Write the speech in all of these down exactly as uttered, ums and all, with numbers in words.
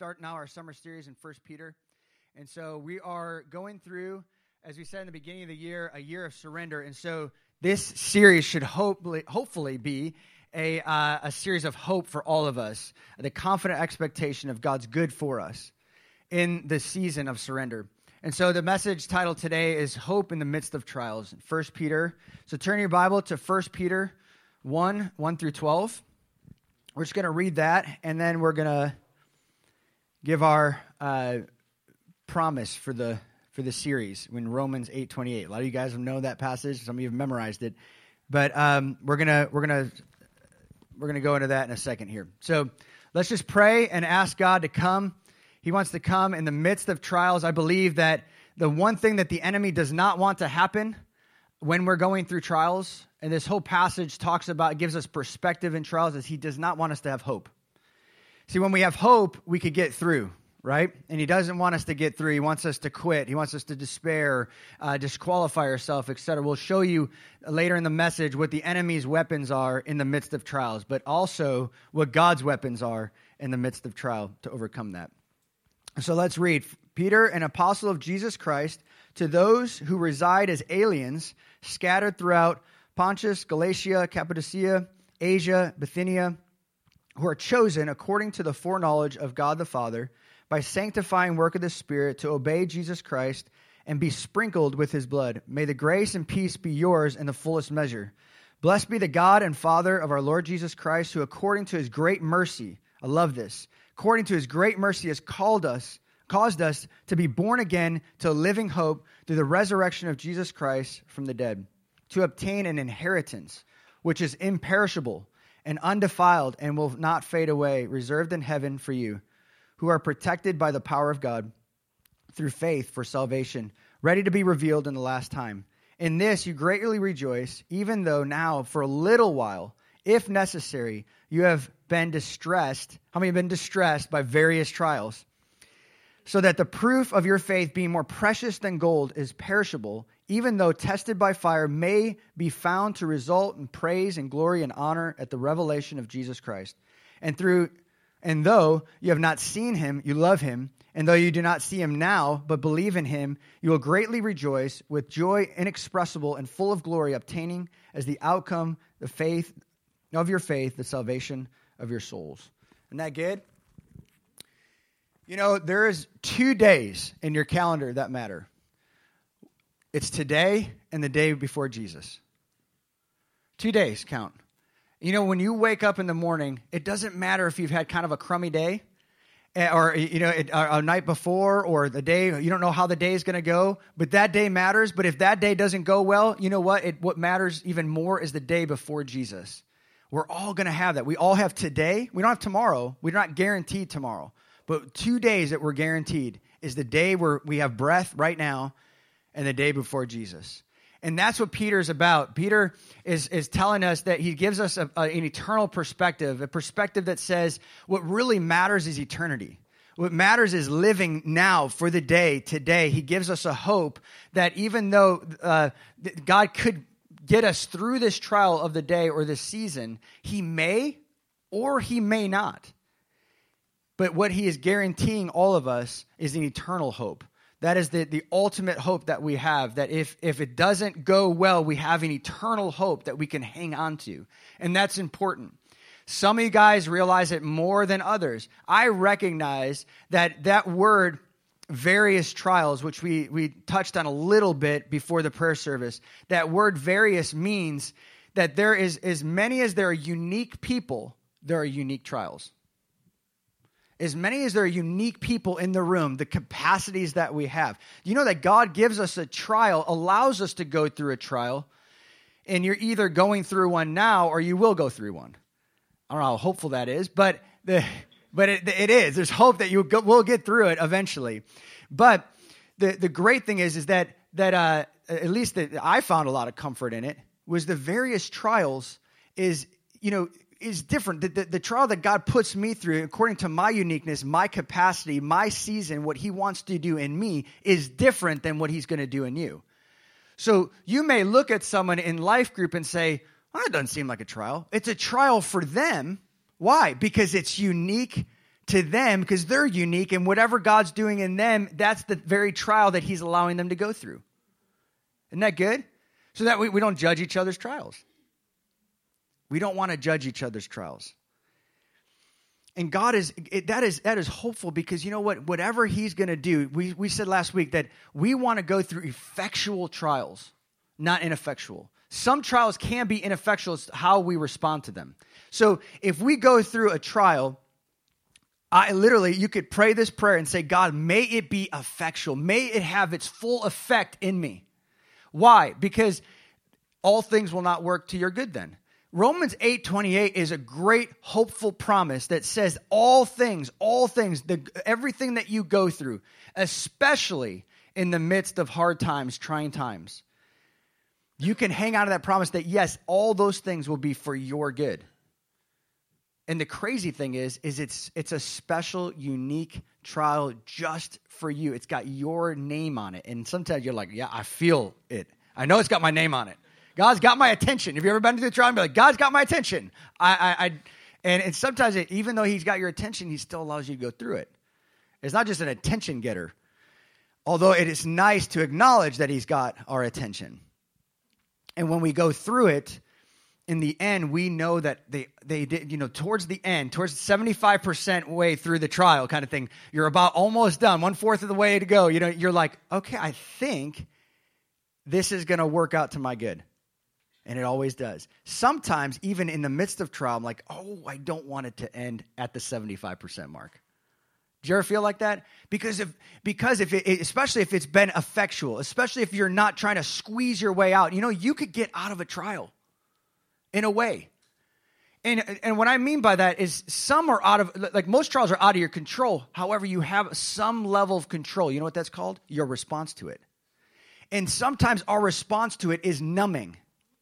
start now our summer series in First Peter. And so we are going through, as we said in the beginning of the year, a year of surrender. And so this series should hopefully, hopefully be a, uh, a series of hope for all of us, the confident expectation of God's good for us in the season of surrender. And so the message title today is Hope in the Midst of Trials, First Peter. So turn your Bible to First Peter one, one through twelve. We're just going to read that, and then we're going to give our uh, promise for the for the series in Romans eight twenty-eight. A lot of you guys know that passage. Some of you have memorized it, but um, we're gonna we're gonna we're gonna go into that in a second here. So let's just pray and ask God to come. He wants to come in the midst of trials. I believe that the one thing that the enemy does not want to happen when we're going through trials, and this whole passage talks about, gives us perspective in trials, is he does not want us to have hope. See, when we have hope, we could get through, right? And he doesn't want us to get through. He wants us to quit. He wants us to despair, uh, disqualify ourselves, et cetera. We'll show you later in the message what the enemy's weapons are in the midst of trials, but also what God's weapons are in the midst of trial to overcome that. So let's read. Peter, an apostle of Jesus Christ, to those who reside as aliens, scattered throughout Pontus, Galatia, Cappadocia, Asia, Bithynia, who are chosen according to the foreknowledge of God the Father, by sanctifying work of the Spirit, to obey Jesus Christ and be sprinkled with his blood. May the grace and peace be yours in the fullest measure. Blessed be the God and Father of our Lord Jesus Christ, who according to his great mercy, I love this, according to his great mercy has called us, caused us to be born again to a living hope through the resurrection of Jesus Christ from the dead, to obtain an inheritance which is imperishable and undefiled and will not fade away, reserved in heaven for you, who are protected by the power of God through faith for salvation, ready to be revealed in the last time. In this you greatly rejoice, even though now for a little while, if necessary, you have been distressed. How many have been distressed by various trials? So that the proof of your faith, being more precious than gold, is perishable, even though tested by fire, may be found to result in praise and glory and honor at the revelation of Jesus Christ. And through, and though you have not seen him, you love him. And though you do not see him now, but believe in him, you will greatly rejoice with joy inexpressible and full of glory, obtaining as the outcome the faith of your faith, the salvation of your souls. Isn't that good? You know, there is two days in your calendar that matter. It's today and the day before Jesus. Two days count. You know, when you wake up in the morning, it doesn't matter if you've had kind of a crummy day or, you know, it, a, a night before or the day, you don't know how the day is going to go, but that day matters. But if that day doesn't go well, you know what? It, what matters even more is the day before Jesus. We're all going to have that. We all have today. We don't have tomorrow. We're not guaranteed tomorrow. But two days that we're guaranteed is the day where we have breath right now and the day before Jesus. And that's what Peter's about. Peter is, is telling us that he gives us a, a, an eternal perspective, a perspective that says what really matters is eternity. What matters is living now for the day, today. He gives us a hope that even though uh, God could get us through this trial of the day or this season, he may or he may not. But what he is guaranteeing all of us is an eternal hope. That is the, the ultimate hope that we have, that if, if it doesn't go well, we have an eternal hope that we can hang on to. And that's important. Some of you guys realize it more than others. I recognize that that word, various trials, which we, we touched on a little bit before the prayer service, that word various means that there is as many as there are unique people, there are unique trials. As many as there are unique people in the room, the capacities that we have. You know that God gives us a trial, allows us to go through a trial, and you're either going through one now or you will go through one. I don't know how hopeful that is, but the but it, it is. There's hope that you will get through it eventually. But the, the great thing is, is that, that uh, at least that I found a lot of comfort in it, was the various trials is, you know, is different. The, the, the trial that God puts me through, according to my uniqueness, my capacity, my season, what he wants to do in me is different than what he's going to do in you. So you may look at someone in life group and say, well, that doesn't seem like a trial. It's a trial for them. Why? Because it's unique to them because they're unique, and whatever God's doing in them, that's the very trial that he's allowing them to go through. Isn't that good? So that we, we don't judge each other's trials. We don't want to judge each other's trials. And God is, it, that is that is hopeful because you know what? Whatever he's going to do, we, we said last week that we want to go through effectual trials, not ineffectual. Some trials can be ineffectual. It's how we respond to them. So if we go through a trial, I literally, you could pray this prayer and say, God, may it be effectual. May it have its full effect in me. Why? Because all things will not work to your good then. Romans eight twenty-eight is a great hopeful promise that says all things, all things, the, everything that you go through, especially in the midst of hard times, trying times, you can hang out of that promise that yes, all those things will be for your good. And the crazy thing is, is it's it's a special, unique trial just for you. It's got your name on it. And sometimes you're like, yeah, I feel it. I know it's got my name on it. God's got my attention. Have you ever been to the trial and be like, God's got my attention? I, I, I and it's sometimes it, even though he's got your attention, he still allows you to go through it. It's not just an attention getter. Although it is nice to acknowledge that he's got our attention. And when we go through it, in the end, we know that they, they did, you know, towards the end, towards seventy-five percent way through the trial kind of thing, you're about almost done, one fourth of the way to go. You know, you're like, okay, I think this is going to work out to my good. And it always does. Sometimes, even in the midst of trial, I'm like, oh, I don't want it to end at the seventy-five percent mark. Do you ever feel like that? Because if, because if it, especially if it's been effectual, especially if you're not trying to squeeze your way out, you know, you could get out of a trial in a way. And, and what I mean by that is some are out of, like most trials are out of your control. However, you have some level of control. You know what that's called? Your response to it. And sometimes our response to it is numbing.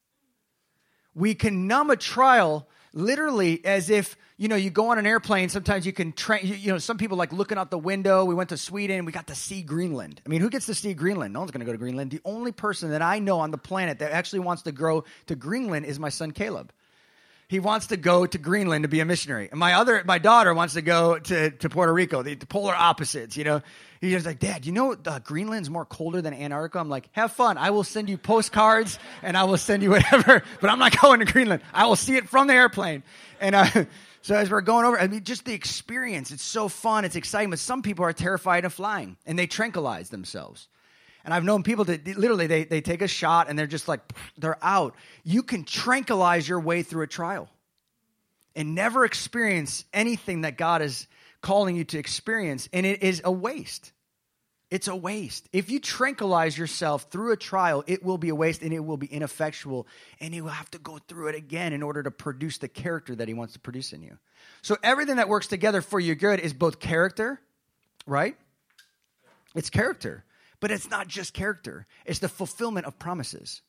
We can numb a trial literally as if, you know, you go on an airplane. Sometimes you can train, you, you know, some people like looking out the window. We went to Sweden. We got to see Greenland. I mean, who gets to see Greenland? No one's going to go to Greenland. The only person that I know on the planet that actually wants to go to Greenland is my son, Caleb. He wants to go to Greenland to be a missionary. And my other, my daughter wants to go to, to Puerto Rico, the, the polar opposites, you know. He's just like, Dad, you know uh, Greenland's more colder than Antarctica? I'm like, have fun. I will send you postcards and I will send you whatever, but I'm not going to Greenland. I will see it from the airplane. And uh, so as we're going over, I mean, just the experience, it's so fun, it's exciting, but some people are terrified of flying and they tranquilize themselves. And I've known people that literally they, they take a shot and they're just like, they're out. You can tranquilize your way through a trial and never experience anything that God is calling you to experience. And it is a waste. It's a waste. If you tranquilize yourself through a trial, it will be a waste and it will be ineffectual. And you will have to go through it again in order to produce the character that he wants to produce in you. So everything that works together for your good is both character, right? It's character. But it's not just character. It's the fulfillment of promises.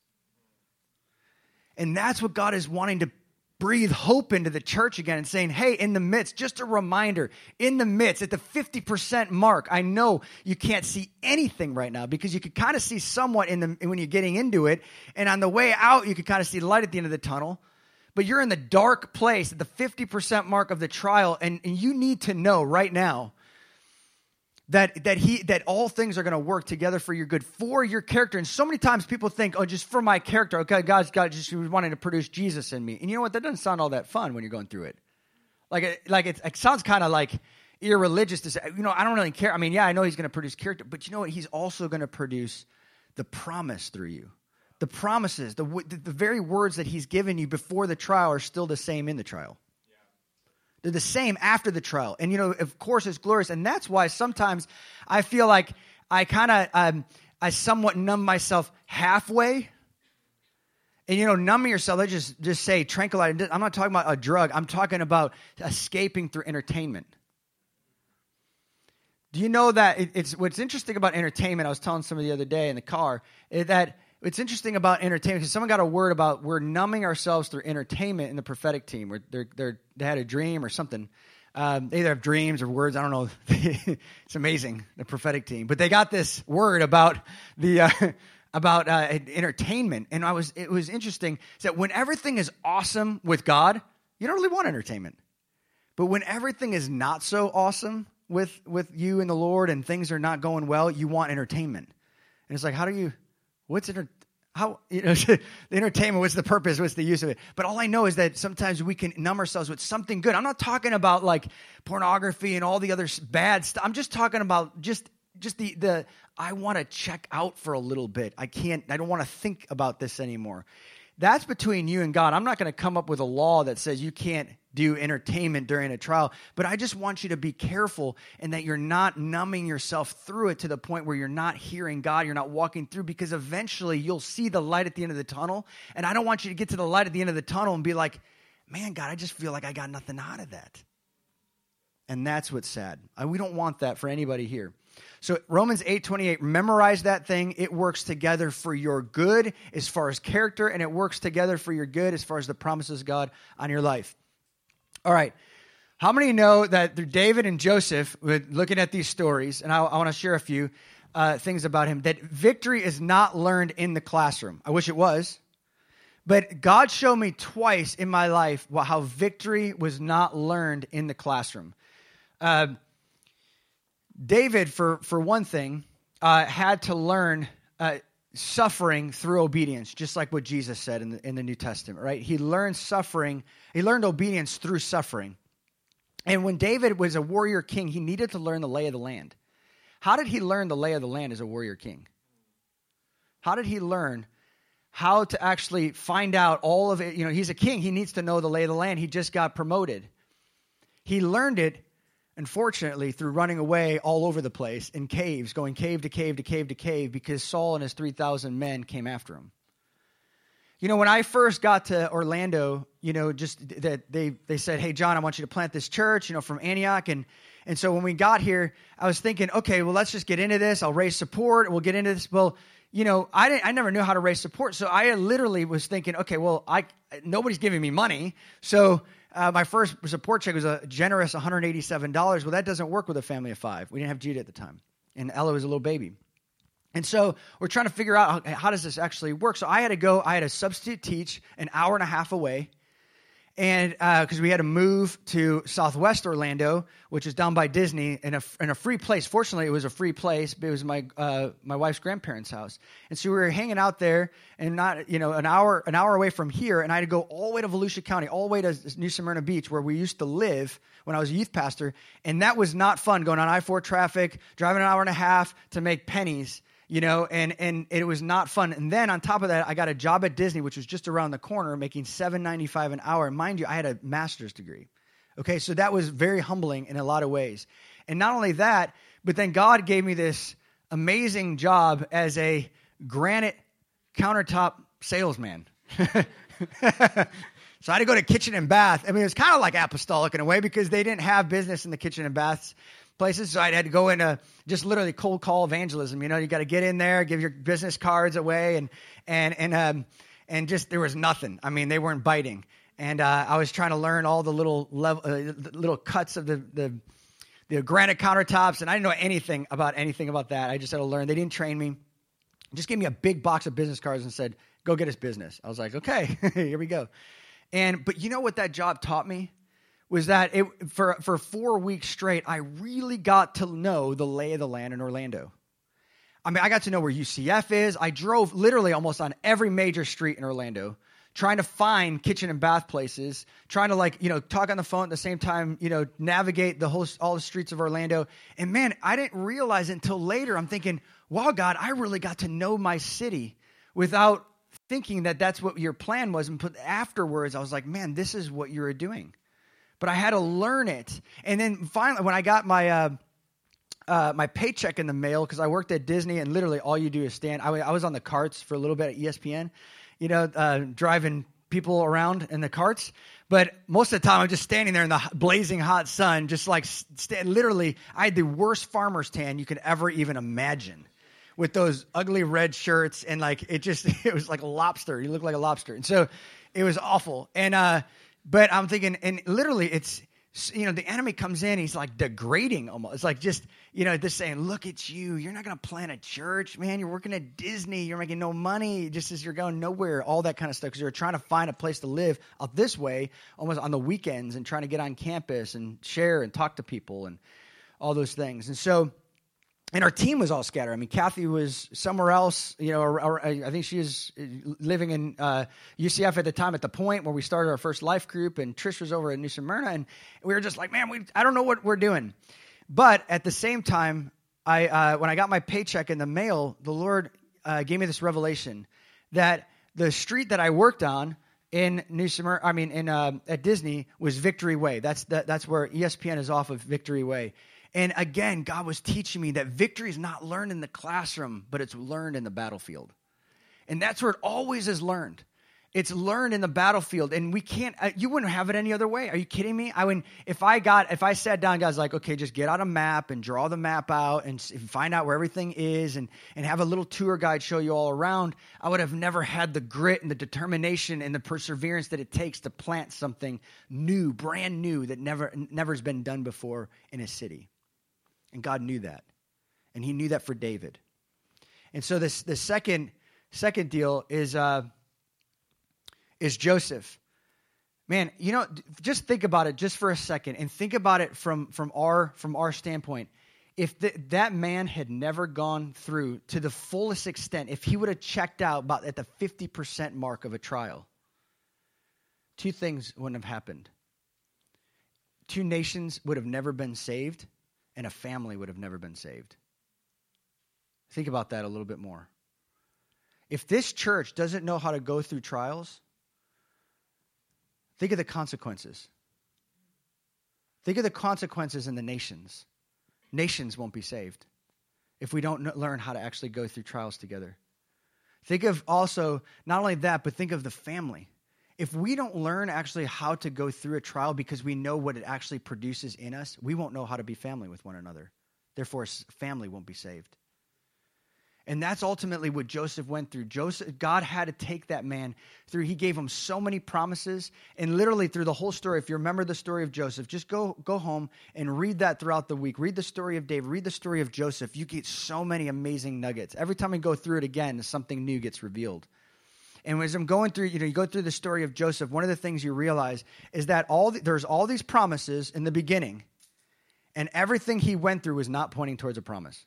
And that's what God is wanting to breathe hope into the church again and saying, hey, in the midst, just a reminder, in the midst, at the fifty percent mark, I know you can't see anything right now because you could kind of see somewhat in the when you're getting into it. And on the way out, you could kind of see the light at the end of the tunnel. But you're in the dark place at the fifty percent mark of the trial, and, and you need to know right now that that he that all things are going to work together for your good, for your character. And so many times people think, oh, just for my character. Okay, God's God just wanting to produce Jesus in me. And you know what? That doesn't sound all that fun when you're going through it. Like it, like it, it sounds kind of like irreligious to say, you know, I don't really care. I mean, yeah, I know he's going to produce character, but you know what? He's also going to produce the promise through you. The promises, the, the the very words that he's given you before the trial are still the same in the trial. They're the same after the trial. And, you know, of course, it's glorious. And that's why sometimes I feel like I kind of, um, I somewhat numb myself halfway. And, you know, numbing yourself, let's just, just say tranquilize. I'm not talking about a drug. I'm talking about escaping through entertainment. Do you know that it, it's what's interesting about entertainment, I was telling somebody the other day in the car, is that it's interesting about entertainment because someone got a word about we're numbing ourselves through entertainment in the prophetic team. Where they're, they're, they had a dream or something. Um, they either have dreams or words. I don't know. It's amazing, the prophetic team. But they got this word about the uh, about uh, entertainment, and I was it was interesting. Is that when everything is awesome with God, you don't really want entertainment. But when everything is not so awesome with, with you and the Lord and things are not going well, you want entertainment. And it's like, how do you, what's enter, how, you know, the entertainment, what's the purpose, what's the use of it? But all I know is that sometimes we can numb ourselves with something good. I'm not talking about like pornography and all the other bad stuff. I'm just talking about just, just the, the, I want to check out for a little bit. I can't, I don't want to think about this anymore. That's between you and God. I'm not going to come up with a law that says you can't do entertainment during a trial, but I just want you to be careful and that you're not numbing yourself through it to the point where you're not hearing God, you're not walking through, because eventually you'll see the light at the end of the tunnel. And I don't want you to get to the light at the end of the tunnel and be like, man, God, I just feel like I got nothing out of that. And that's what's sad. We don't want that for anybody here. So Romans eight twenty-eight, memorize that thing. It works together for your good as far as character, and it works together for your good as far as the promises of God on your life. All right. How many know that through David and Joseph, looking at these stories, and I, I want to share a few uh, things about him, that victory is not learned in the classroom. I wish it was. But God showed me twice in my life how victory was not learned in the classroom. Uh, David, for, for one thing, uh, had to learn uh, suffering through obedience, just like what Jesus said in the, in the New Testament, right? He learned suffering. He learned obedience through suffering. And when David was a warrior king, he needed to learn the lay of the land. How did he learn the lay of the land as a warrior king? How did he learn how to actually find out all of it? You know, he's a king. He needs to know the lay of the land. He just got promoted. He learned it, unfortunately, through running away all over the place in caves, going cave to cave to cave to cave, because Saul and his three thousand men came after him. You know, when I first got to Orlando, you know, just that they, they said, hey, John, I want you to plant this church, you know, from Antioch. And, and so when we got here, I was thinking, okay, well, let's just get into this. I'll raise support. We'll get into this. Well, you know, I didn't, I never knew how to raise support. So I literally was thinking, okay, well, I, nobody's giving me money. So uh, my first support check was a generous one hundred eighty-seven dollars. Well, that doesn't work with a family of five. We didn't have Judah at the time. And Ella was a little baby. And so we're trying to figure out how, how does this actually work. So I had to go, I had to substitute teach an hour and a half away. And because uh, we had to move to Southwest Orlando, which is down by Disney, in a, in a free place. Fortunately, it was a free place, but it was my uh, my wife's grandparents' house. And so we were hanging out there, and not you know an hour an hour away from here. And I had to go all the way to Volusia County, all the way to New Smyrna Beach, where we used to live when I was a youth pastor. And that was not fun, going on I four traffic, driving an hour and a half to make pennies. You know, and, and it was not fun. And then on top of that, I got a job at Disney, which was just around the corner, making seven ninety-five an hour. And mind you, I had a master's degree. Okay, so that was very humbling in a lot of ways. And not only that, but then God gave me this amazing job as a granite countertop salesman. So I had to go to kitchen and bath. I mean, it was kind of like apostolic in a way, because they didn't have business in the kitchen and baths places. So I had to go into just literally cold call evangelism. You know, you got to get in there, give your business cards away, and and and um and just there was nothing. I mean, they weren't biting, and uh, I was trying to learn all the little level, uh, little cuts of the, the the granite countertops, and I didn't know anything about anything about that. I just had to learn. They didn't train me. Just gave me a big box of business cards and said, "Go get us business." I was like, "Okay, here we go." And but you know what that job taught me? Was that it, for for four weeks straight, I really got to know the lay of the land in Orlando. I mean, I got to know where U C F is. I drove literally almost on every major street in Orlando, trying to find kitchen and bath places, trying to like, you know, talk on the phone at the same time, you know, navigate the whole, all the streets of Orlando. And man, I didn't realize it until later. I'm thinking, wow, God, I really got to know my city without thinking that that's what your plan was. And put afterwards, I was like, man, this is what you were doing. But I had to learn it. And then finally, when I got my uh, uh, my paycheck in the mail, because I worked at Disney, and literally all you do is stand. I, I was on the carts for a little bit at E S P N, you know, uh, driving people around in the carts. But most of the time, I'm just standing there in the blazing hot sun, just like st- literally, I had the worst farmer's tan you could ever even imagine, with those ugly red shirts, and like it just it was like a lobster. You look like a lobster, and so it was awful. And uh, But I'm thinking, and literally it's you know, the enemy comes in, he's like degrading almost. It's like just, you know, just saying, look at you. You're not going to plant a church, man. You're working at Disney. You're making no money just as you're going nowhere, all that kind of stuff. Because you're trying to find a place to live out this way, almost on the weekends, and trying to get on campus and share and talk to people and all those things. And so, and our team was all scattered. I mean, Kathy was somewhere else, you know, or, or I think she was living in uh, U C F at the time at the point where we started our first life group, and Trish was over at New Smyrna, and we were just like, man, we I don't know what we're doing. But at the same time, I uh, when I got my paycheck in the mail, the Lord uh, gave me this revelation that the street that I worked on in New Smyrna, I mean, in uh, at Disney was Victory Way. That's the, that's where E S P N is off of Victory Way. And again, God was teaching me that victory is not learned in the classroom, but it's learned in the battlefield. And that's where it always is learned. It's learned in the battlefield. And we can't, uh, you wouldn't have it any other way. Are you kidding me? I mean, if I got, if I sat down, guys, like, okay, just get out a map and draw the map out and find out where everything is and, and have a little tour guide show you all around, I would have never had the grit and the determination and the perseverance that it takes to plant something new, brand new, that never, never has been done before in a city. And God knew that. And he knew that for David. And so this the second second deal is uh, is Joseph. Man, you know, just think about it just for a second, and think about it from, from our from our standpoint. If the, that man had never gone through to the fullest extent, if he would have checked out about at the fifty percent mark of a trial, two things wouldn't have happened. Two nations would have never been saved, and a family would have never been saved. Think about that a little bit more. If this church doesn't know how to go through trials, think of the consequences. Think of the consequences in the nations. Nations won't be saved if we don't learn how to actually go through trials together. Think of also, not only that, but think of the family. If we don't learn actually how to go through a trial because we know what it actually produces in us, we won't know how to be family with one another. Therefore, family won't be saved. And that's ultimately what Joseph went through. Joseph, God had to take that man through. He gave him so many promises. And literally through the whole story, if you remember the story of Joseph, just go, go home and read that throughout the week. Read the story of David. Read the story of Joseph. You get so many amazing nuggets. Every time we go through it again, something new gets revealed. And as I'm going through, you know, you go through the story of Joseph, one of the things you realize is that all the, there's all these promises in the beginning, and everything he went through was not pointing towards a promise.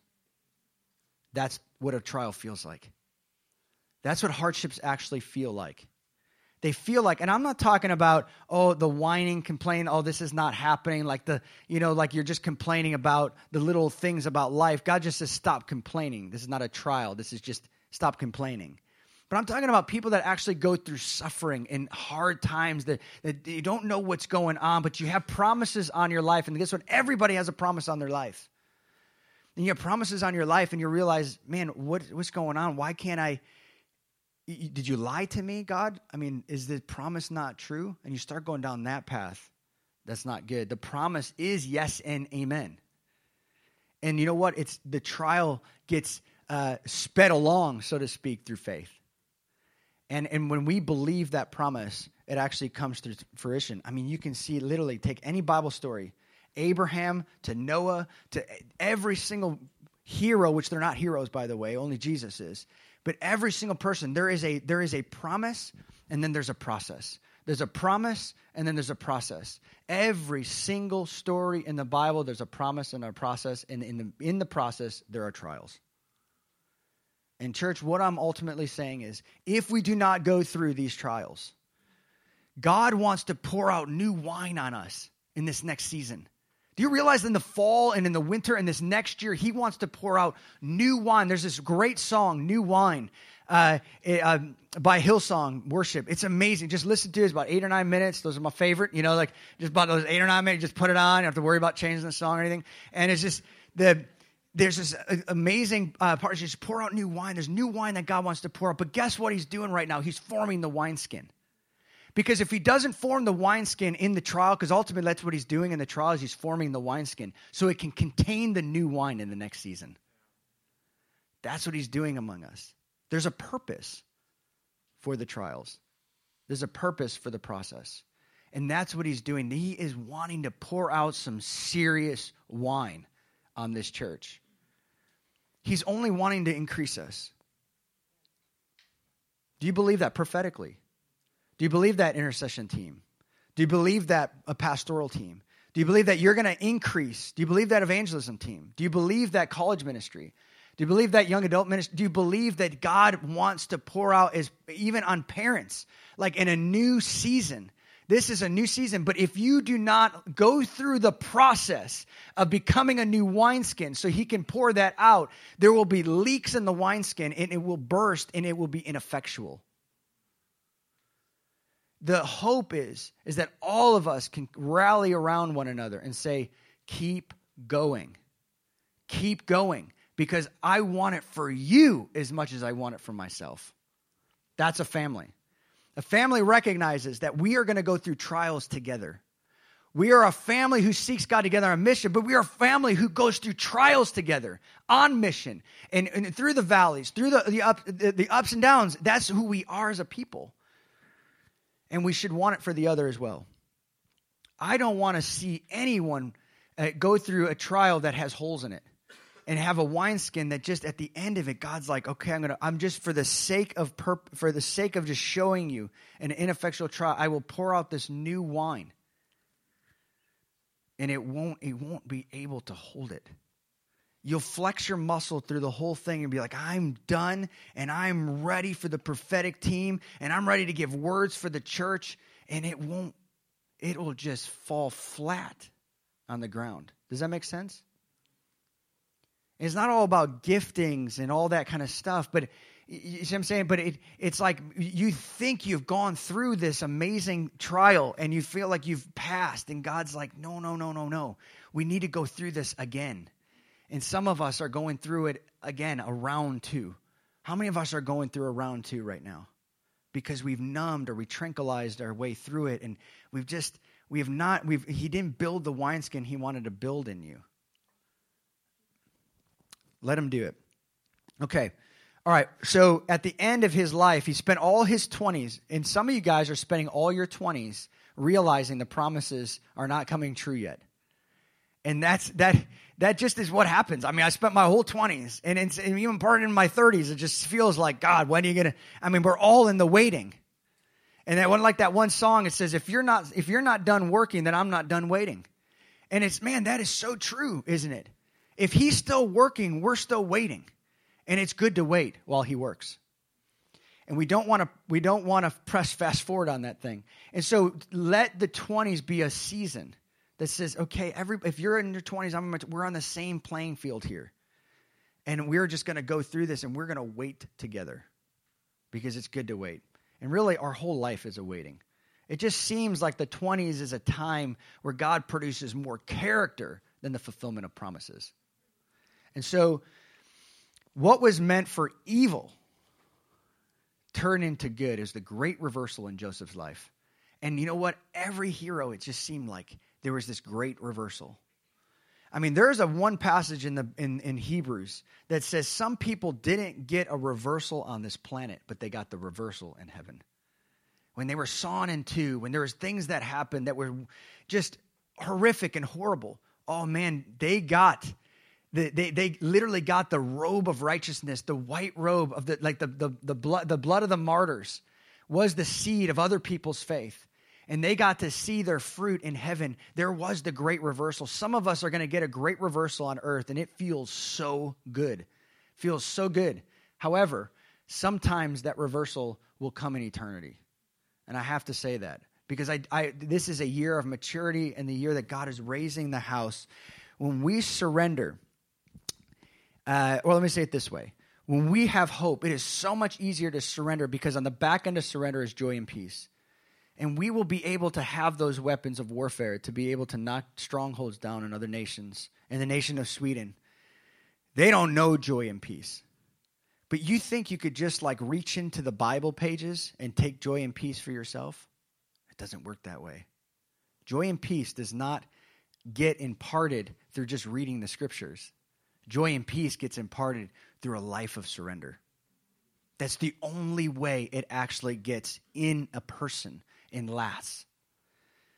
That's what a trial feels like. That's what hardships actually feel like. They feel like, and I'm not talking about, oh, the whining, complaining, oh, this is not happening, like the, you know, like you're just complaining about the little things about life. God just says, stop complaining. This is not a trial. This is just stop complaining. But I'm talking about people that actually go through suffering and hard times, that, that you don't know what's going on, but you have promises on your life. And guess what? Everybody has a promise on their life. And you have promises on your life, and you realize, man, what, what's going on? Why can't I? Did you lie to me, God? I mean, is the promise not true? And you start going down that path. That's not good. The promise is yes and amen. And you know what? It's the trial gets uh, sped along, so to speak, through faith. And and when we believe that promise, it actually comes to fruition. I mean, you can see literally, take any Bible story, Abraham to Noah to every single hero, which they're not heroes, by the way, only Jesus is. But every single person, there is a there is a promise, and then there's a process. There's a promise, and then there's a process. Every single story in the Bible, there's a promise and a process, and in the in the process, there are trials. And church, what I'm ultimately saying is, if we do not go through these trials, God wants to pour out new wine on us in this next season. Do you realize in the fall and in the winter and this next year, he wants to pour out new wine? There's this great song, New Wine, uh, uh, by Hillsong Worship. It's amazing. Just listen to it. It's about eight or nine minutes. Those are my favorite. You know, like just about those eight or nine minutes, just put it on. You don't have to worry about changing the song or anything. And it's just the... There's this amazing uh, part. Just pour out new wine. There's new wine that God wants to pour out. But guess what he's doing right now? He's forming the wineskin. Because if he doesn't form the wineskin in the trial, because ultimately that's what he's doing in the trial, is he's forming the wineskin so it can contain the new wine in the next season. That's what he's doing among us. There's a purpose for the trials. There's a purpose for the process. And that's what he's doing. He is wanting to pour out some serious wine on this church. He's only wanting to increase us. Do you believe that prophetically? Do you believe that intercession team? Do you believe that a pastoral team? Do you believe that you're going to increase? Do you believe that evangelism team? Do you believe that college ministry? Do you believe that young adult ministry? Do you believe that God wants to pour out, as, even on parents, like in a new season? This is a new season, but if you do not go through the process of becoming a new wineskin so he can pour that out, there will be leaks in the wineskin and it will burst and it will be ineffectual. The hope is, is that all of us can rally around one another and say, keep going. Keep going, because I want it for you as much as I want it for myself. That's a family. A family recognizes that we are going to go through trials together. We are a family who seeks God together on mission, but we are a family who goes through trials together on mission, and, and through the valleys, through the, the, up, the, the ups and downs. That's who we are as a people. And we should want it for the other as well. I don't want to see anyone uh, go through a trial that has holes in it and have a wineskin that just at the end of it, God's like, okay, I'm gonna, I'm just for the sake of perp- for the sake of just showing you an ineffectual trial, I will pour out this new wine, and it won't, it won't be able to hold it. You'll flex your muscle through the whole thing and be like, I'm done, and I'm ready for the prophetic team, and I'm ready to give words for the church, and it won't, it will just fall flat on the ground. Does that make sense? It's not all about giftings and all that kind of stuff, but you see what I'm saying? But it, it's like you think you've gone through this amazing trial and you feel like you've passed, and God's like, no, no, no, no, no. We need to go through this again. And some of us are going through it again, a round two. How many of us are going through a round two right now? Because we've numbed or we tranquilized our way through it, and we've just, we have not, we've, he didn't build the wineskin he wanted to build in you. Let him do it. Okay. All right. So at the end of his life, he spent all his twenties, and some of you guys are spending all your twenties realizing the promises are not coming true yet. And that's that. That just is what happens. I mean, I spent my whole twenties, and, it's, and even part in my thirties, it just feels like, God, when are you gonna? I mean, we're all in the waiting. And that one, like that one song, it says, "If you're not, if you're not done working, then I'm not done waiting." And it's, man, that is so true, isn't it? If he's still working, we're still waiting, and it's good to wait while he works. And we don't want to, we don't want to press fast forward on that thing. And so, let the twenties be a season that says, okay, every, if you're in your twenties, I'm, we're on the same playing field here. And we're just going to go through this, and we're going to wait together because it's good to wait. And really, our whole life is a waiting. It just seems like the twenties is a time where God produces more character than the fulfillment of promises. And so, what was meant for evil turned into good is the great reversal in Joseph's life. And you know what? Every hero, it just seemed like there was this great reversal. I mean, there's a one passage in the in, in Hebrews that says some people didn't get a reversal on this planet, but they got the reversal in heaven. When they were sawn in two, when there was things that happened that were just horrific and horrible, oh man, they got the, they they literally got the robe of righteousness, the white robe of the like the the the blood the blood of the martyrs was the seed of other people's faith. And they got to see their fruit in heaven. There was the great reversal. Some of us are going to get a great reversal on earth, and it feels so good. Feels so good. However, sometimes that reversal will come in eternity. And I have to say that because I, I, this is a year of maturity and the year that God is raising the house. When we surrender, uh, or let me say it this way. When we have hope, it is so much easier to surrender because on the back end of surrender is joy and peace. And we will be able to have those weapons of warfare to be able to knock strongholds down in other nations. In the nation of Sweden, they don't know joy and peace. But you think you could just like reach into the Bible pages and take joy and peace for yourself? It doesn't work that way. Joy and peace does not get imparted through just reading the scriptures. Joy and peace gets imparted through a life of surrender. That's the only way it actually gets in a person and lasts.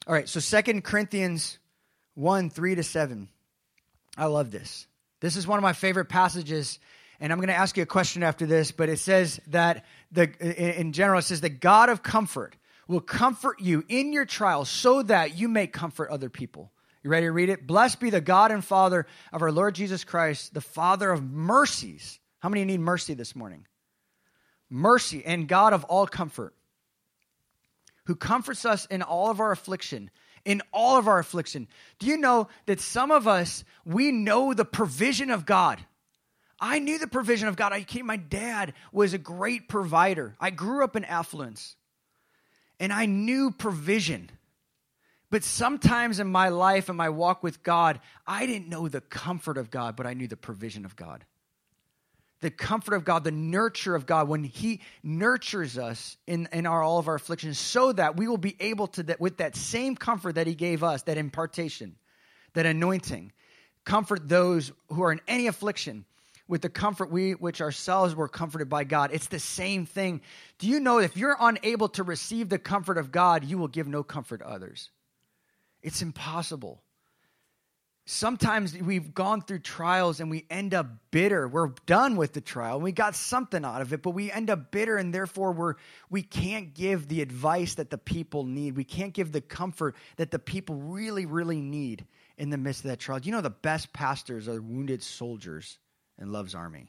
All right, so Second Corinthians one, three to seven. I love this. This is one of my favorite passages, and I'm going to ask you a question after this, but it says that, the in general, it says the God of comfort will comfort you in your trials so that you may comfort other people. You ready to read it? Blessed be the God and Father of our Lord Jesus Christ, the Father of mercies. How many need mercy this morning? Mercy and God of all comfort, who comforts us in all of our affliction, in all of our affliction. Do you know that some of us, we know the provision of God? I knew the provision of God. I came, my dad was a great provider. I grew up in affluence, and I knew provision. But sometimes in my life and my walk with God, I didn't know the comfort of God, but I knew the provision of God. The comfort of God, the nurture of God, when he nurtures us in, in our, all of our afflictions, so that we will be able to, that with that same comfort that he gave us, that impartation, that anointing, comfort those who are in any affliction with the comfort we, which ourselves were comforted by God. It's the same thing. Do you know if you're unable to receive the comfort of God, you will give no comfort to others? It's impossible. Sometimes we've gone through trials and we end up bitter. We're done with the trial. We got something out of it, but we end up bitter, and therefore we're, we can't give the advice that the people need. We can't give the comfort that the people really, really need in the midst of that trial. Do you know the best pastors are wounded soldiers in Love's Army?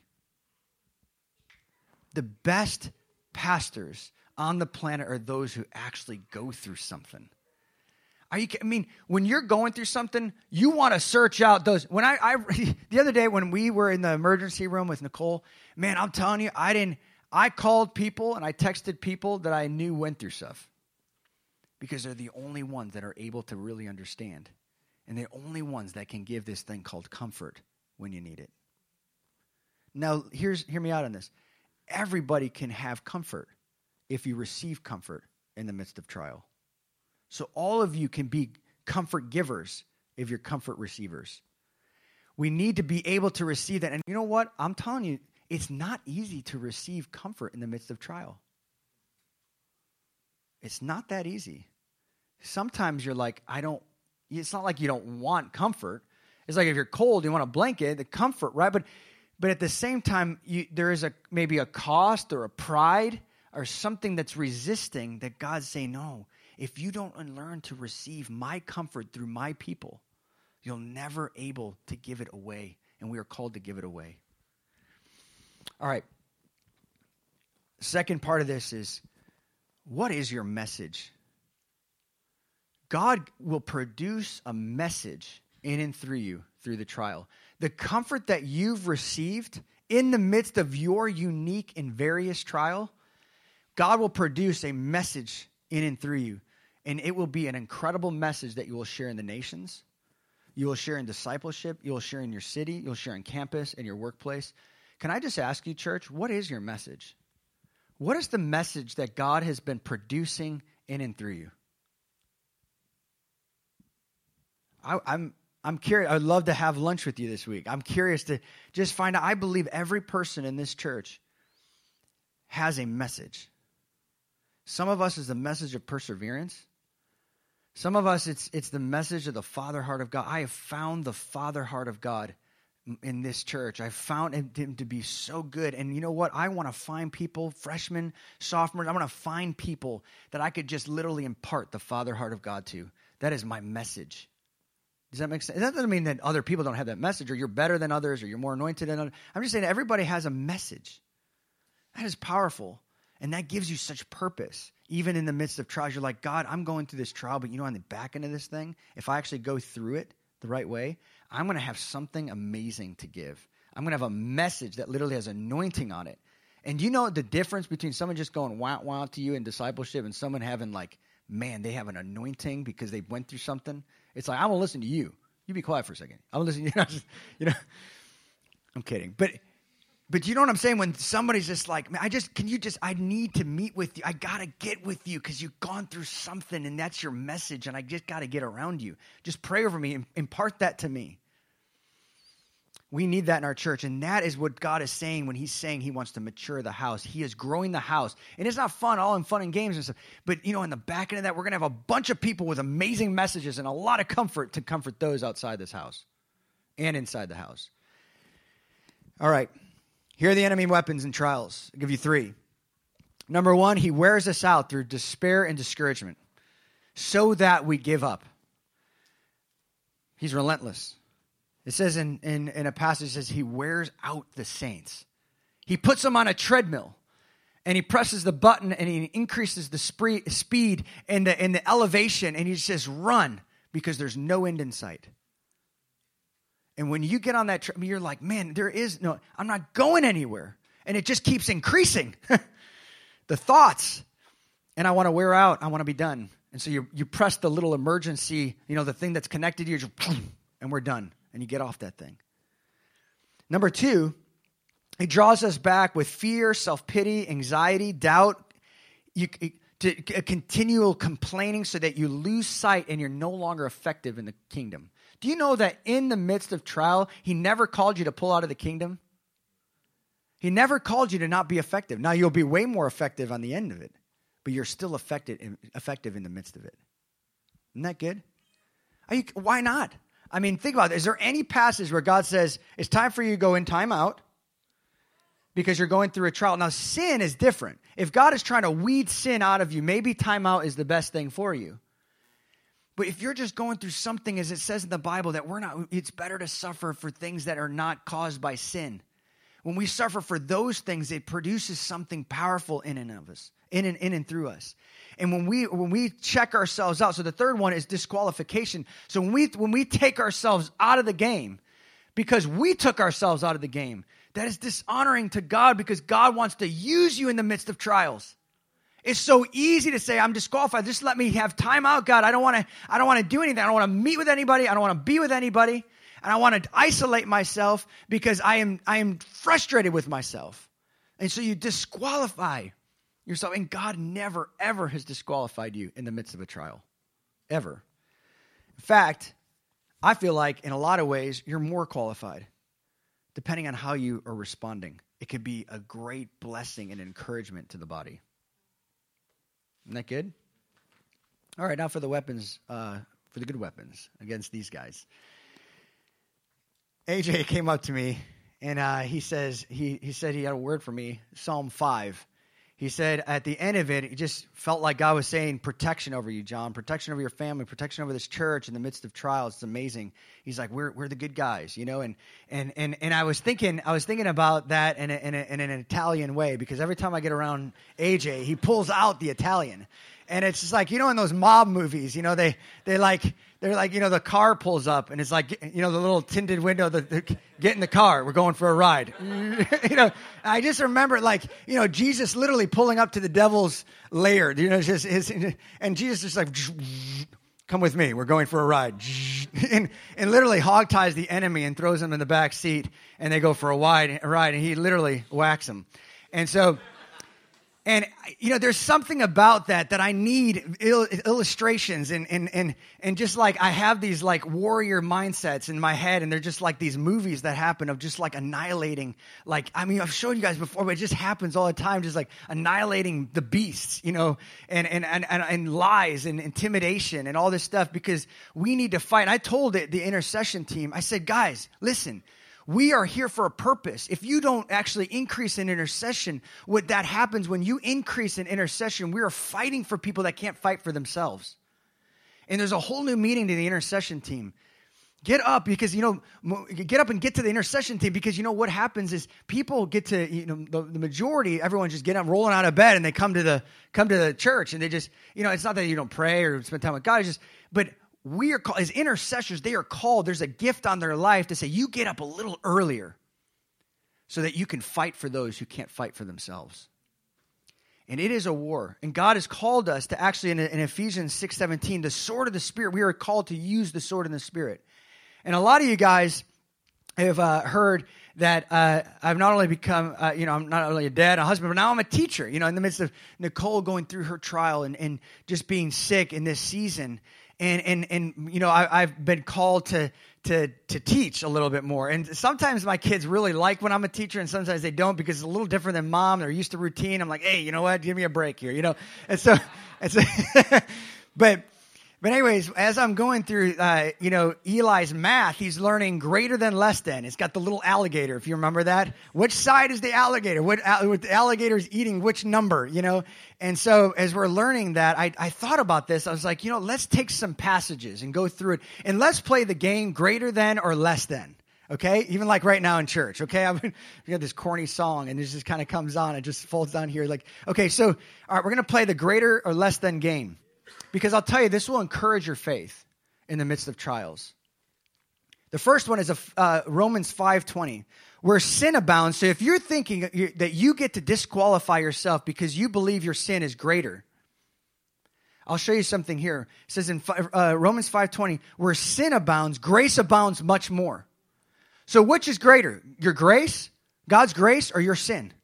The best pastors on the planet are those who actually go through something. Are you, I mean, when you're going through something, you want to search out those. When I, I, the other day when we were in the emergency room with Nicole, man, I'm telling you, I didn't, I called people and I texted people that I knew went through stuff, because they're the only ones that are able to really understand. And they're only ones that can give this thing called comfort when you need it. Now, here's, hear me out on this. Everybody can have comfort if you receive comfort in the midst of trial. So all of you can be comfort givers if you're comfort receivers. We need to be able to receive that. And you know what? I'm telling you, it's not easy to receive comfort in the midst of trial. It's not that easy. Sometimes you're like, I don't, it's not like you don't want comfort. It's like if you're cold, you want a blanket, the comfort, right? But but at the same time, you, there is a maybe a cost or a pride or something that's resisting that God's saying, no. If you don't learn to receive my comfort through my people, you'll never able to give it away. And we are called to give it away. All right. Second part of this is, what is your message? God will produce a message in and through you through the trial. The comfort that you've received in the midst of your unique and various trial, God will produce a message in and through you. And it will be an incredible message that you will share in the nations. You will share in discipleship. You will share in your city. You'll share in campus and your workplace. Can I just ask you, church, what is your message? What is the message that God has been producing in and through you? I, I'm I'm curious. I'd love to have lunch with you this week. I'm curious to just find out. I believe every person in this church has a message. Some of us is the message of perseverance. Some of us, it's it's the message of the Father heart of God. I have found the Father heart of God in this church. I found him to be so good. And you know what? I want to find people, freshmen, sophomores, I want to find people that I could just literally impart the Father heart of God to. That is my message. Does that make sense? That doesn't mean that other people don't have that message, or you're better than others, or you're more anointed than others. I'm just saying that everybody has a message. That is powerful. And that gives you such purpose. Even in the midst of trials, you're like, God, I'm going through this trial, but you know, on the back end of this thing, if I actually go through it the right way, I'm going to have something amazing to give. I'm going to have a message that literally has anointing on it. And you know the difference between someone just going wow, wow to you in discipleship and someone having like, man, they have an anointing because they went through something. It's like, I'm going to listen to you. You be quiet for a second. I'm going to listen to you. Just, you know, I'm kidding. But But you know what I'm saying? When somebody's just like, man, I just, can you just, I need to meet with you. I got to get with you because you've gone through something and that's your message and I just got to get around you. Just pray over me and impart that to me. We need that in our church, and that is what God is saying when he's saying he wants to mature the house. He is growing the house, and it's not fun, all in fun and games and stuff, but, you know, in the back end of that, we're going to have a bunch of people with amazing messages and a lot of comfort to comfort those outside this house and inside the house. All right, here are the enemy weapons and trials. I'll give you three. Number one, he wears us out through despair and discouragement so that we give up. He's relentless. It says in, in, in a passage, it says he wears out the saints. He puts them on a treadmill, and he presses the button, and he increases the spree, speed and the, and the elevation, and he says, run, because there's no end in sight. And when you get on that treadmill, you're like, man, there is no, I'm not going anywhere. And it just keeps increasing. The thoughts, and I want to wear out, I want to be done. And so you you press the little emergency, you know, the thing that's connected to you, just, and we're done. And you get off that thing. Number two, he draws us back with fear, self-pity, anxiety, doubt, you, to a continual complaining so that you lose sight and you're no longer effective in the kingdom. Do you know that in the midst of trial, he never called you to pull out of the kingdom? He never called you to not be effective. Now, you'll be way more effective on the end of it, but you're still effective in, effective in the midst of it. Isn't that good? Are you, why not? I mean, think about it. Is there any passage where God says, it's time for you to go in, time out, because you're going through a trial? Now, sin is different. If God is trying to weed sin out of you, maybe time out is the best thing for you. But if you're just going through something, as it says in the Bible, that we're not, it's better to suffer for things that are not caused by sin. When we suffer for those things, it produces something powerful in and of us, in and in and through us. And when we when we check ourselves out, so the third one is disqualification. So when we when we take ourselves out of the game, because we took ourselves out of the game, that is dishonoring to God, because God wants to use you in the midst of trials. It's so easy to say, I'm disqualified. Just let me have time out, God. I don't want to I don't want to do anything. I don't want to meet with anybody. I don't want to be with anybody. And I want to isolate myself because I am I am frustrated with myself. And so you disqualify yourself. And God never, ever has disqualified you in the midst of a trial. Ever. In fact, I feel like in a lot of ways, you're more qualified, depending on how you are responding. It could be a great blessing and encouragement to the body. Isn't that good? All right, now for the weapons, uh, for the good weapons against these guys. A J came up to me, and uh, he says he he said he had a word for me, Psalm five. He said at the end of it, it just felt like God was saying protection over you, John, protection over your family, protection over this church in the midst of trials. It's amazing. He's like, we're we're the good guys, you know. And and and and I was thinking, I was thinking about that in a, in, a, in an Italian way, because every time I get around A J, he pulls out the Italian, and it's just like, you know, in those mob movies, you know, they they like. They're like, you know, the car pulls up, and it's like, you know, the little tinted window, the, the, get in the car, we're going for a ride. You know, I just remember, like, you know, Jesus literally pulling up to the devil's lair, you know, just his, and Jesus just like, come with me, we're going for a ride. And, and literally hog ties the enemy and throws him in the back seat, and they go for a, wide, a ride, and he literally whacks him. And so... And, you know, there's something about that that I need il- illustrations and, and, and, and just like I have these like warrior mindsets in my head, and they're just like these movies that happen of just like annihilating, like, I mean, I've shown you guys before, but it just happens all the time, just like annihilating the beasts, you know, and, and, and, and, and lies and intimidation and all this stuff, because we need to fight. And I told it, the intercession team, I said, guys, listen, we are here for a purpose. If you don't actually increase in intercession, what that happens when you increase in intercession, we are fighting for people that can't fight for themselves. And there's a whole new meaning to the intercession team. Get up, because, you know, get up and get to the intercession team, because, you know, what happens is people get to, you know, the, the majority, everyone just get up, rolling out of bed, and they come to the, come to the church, and they just, you know, it's not that you don't pray or spend time with God, it's just, but we are called, as intercessors, they are called, there's a gift on their life to say, you get up a little earlier so that you can fight for those who can't fight for themselves. And it is a war. And God has called us to actually, in, in Ephesians six seventeen, the sword of the Spirit, we are called to use the sword in the Spirit. And a lot of you guys have uh, heard that uh, I've not only become, uh, you know, I'm not only a dad, a husband, but now I'm a teacher, you know, in the midst of Nicole going through her trial and, and just being sick in this season. And, and, and you know, I, I've been called to, to, to teach a little bit more. And sometimes my kids really like when I'm a teacher, and sometimes they don't, because it's a little different than mom. They're used to routine. I'm like, hey, you know what? Give me a break here, you know? And so, and so but, but anyways, as I'm going through, uh, you know, Eli's math, he's learning greater than less than. It's got the little alligator, if you remember that. Which side is the alligator? What, what the alligator's eating which number, you know? And so as we're learning that, I, I thought about this. I was like, you know, let's take some passages and go through it. And let's play the game greater than or less than. Okay? Even like right now in church. Okay? I've been, we got this corny song, and this just kind of comes on. It just folds down here. Like, okay, so, all right, we're going to play the greater or less than game. Because I'll tell you, this will encourage your faith in the midst of trials. The first one is a, uh, Romans five twenty, where sin abounds. So if you're thinking that you get to disqualify yourself because you believe your sin is greater, I'll show you something here. It says in uh, Romans five twenty, where sin abounds, grace abounds much more. So which is greater, your grace, God's grace, or your sin?